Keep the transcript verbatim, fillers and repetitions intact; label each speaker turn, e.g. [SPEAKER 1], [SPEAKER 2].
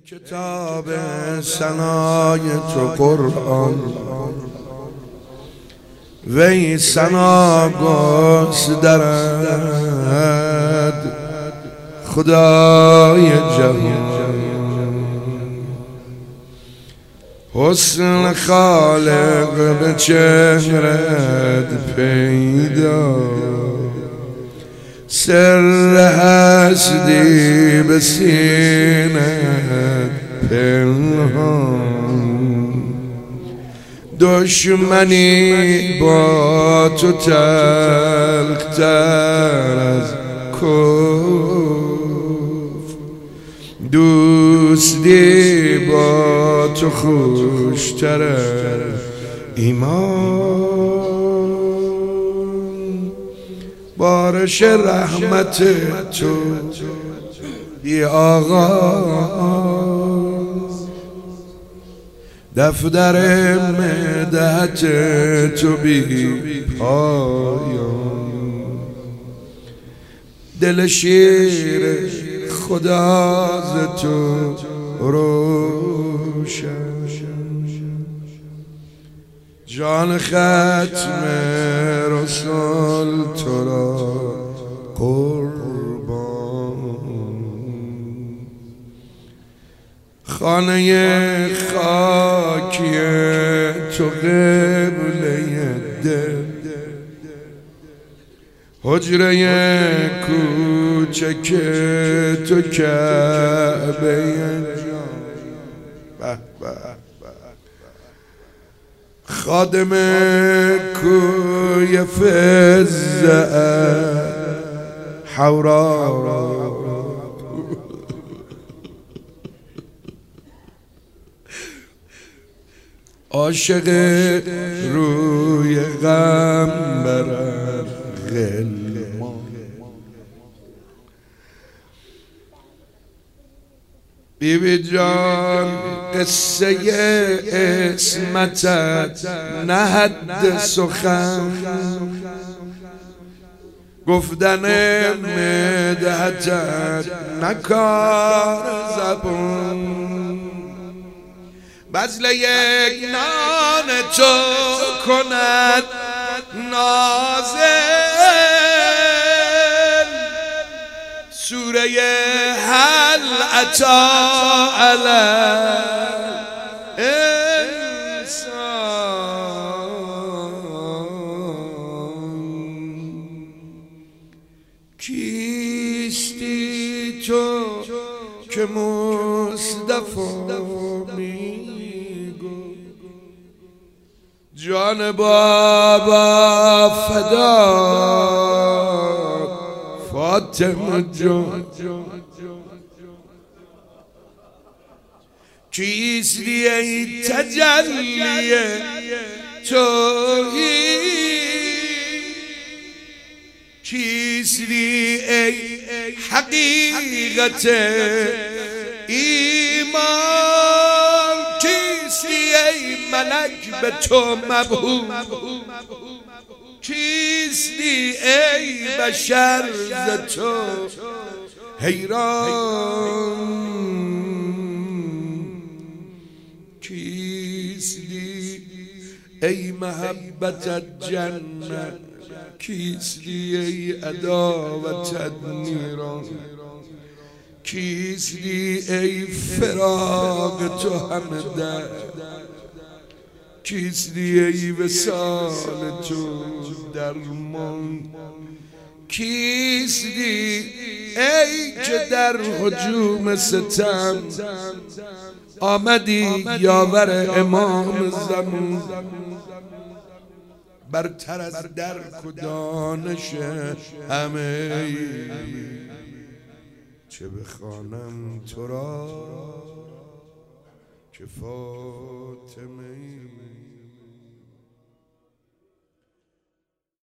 [SPEAKER 1] کتاب ثنای تو قرآن وی ثنا گسترد خدای جهان. حسن خالق به چهرت پیدا، سر هستی به سینت پنهان. دشمنی با تو تلختر از کفر، دوستی با تو خوشتر از ایمان. بارش رحمت تو بی آغاز، دفتر مدحت تو بی پایان. دل شیر خدا ز تو روشن، جان ختم رسول تو را قربان. خانه خاکی تو قبله دل، حجره کوچک تو کعبه جان. خادم کوی فزع حورا، عاشق روی غمبرم غلمان. بی بی جان قصه عصمتت نه حد سخن، گفتن مدحتت نه کار زبون. بذل یک نان تو کند نازل، سوره هل اتی علی انسان. کیستی تو که مصطفی میگو، جان بابا فدا فاطمه جان. کیستی ای تجلی توحید، کیستی ای حقیقت ایمان، کیستی ای ملک به تو مبهوت، کیستی ای بشر ز تو حیران. کیستی ای محبت جنت، کیستی ای عداوت نیران، کیستی ای فراق تو همه درد، کیستی ای وصال تو درمان. کیستی ای که در هجوم ستم آمدی یاور امام زمان، برتر از درک و دانش همه. چه بخوانم تو را که فاطمه ای